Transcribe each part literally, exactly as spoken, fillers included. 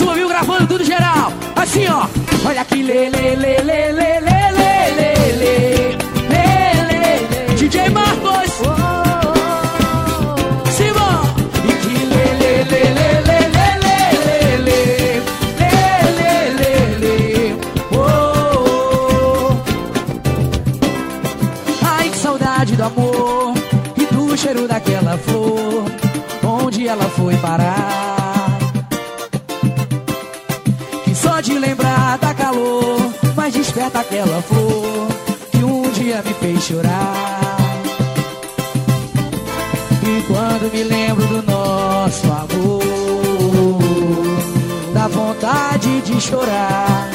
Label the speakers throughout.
Speaker 1: sua, viu? Gravando tudo geral. Assim, ó. Olha que lê, lê, lê, lê, lê, lê, lê, lê, lê, lê, D J Marcos. Simão. E que lê, lê, lê, lê, lê, lê, lê, lê, lê, lê, lê, oh. Ai, que saudade do amor e do cheiro daquela flor. Onde ela foi parar? Que só de lembrar dá calor, mas desperta aquela flor que um dia me fez chorar. E quando me lembro do nosso amor, dá vontade de chorar.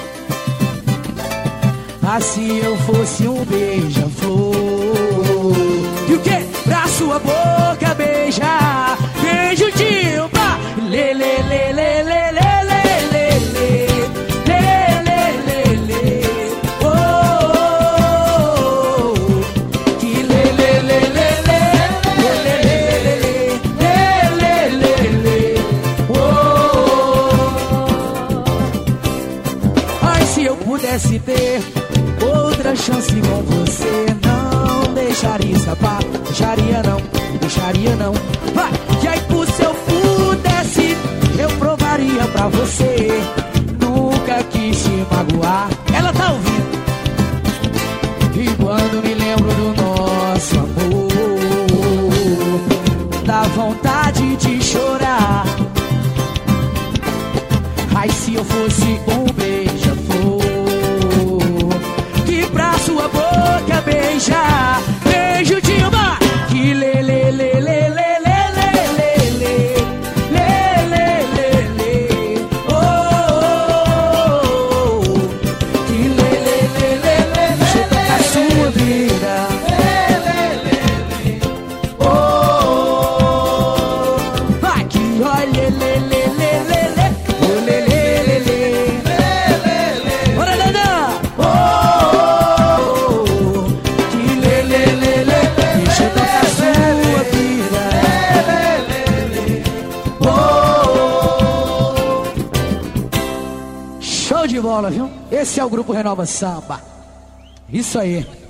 Speaker 1: Ah, se eu fosse um beija-flor, e o que? Pra sua boca beijar. Beijo de uma lê, lê, lê, lê, lê, lê, lê, lê, lê, lê, lê, lê, oh, que lê, lê, lê, lê, lê, lê, lê, lê, lê, lê, oh. Ai, se eu pudesse ter outra chance com você, não deixaria escapar, deixaria não, deixaria não. Vai, e aí se eu pudesse, eu provaria pra você. Nunca quis te magoar. Ela tá ouvindo. E quando me lembro do nosso amor, dá vontade de chorar. Ai, se eu fosse um beija-flor, que pra sua boca beijar. Beijo de uma que lê, lê, lê, lê, lê. Show de bola, viu? Esse é o Grupo Renova Samba. Isso aí.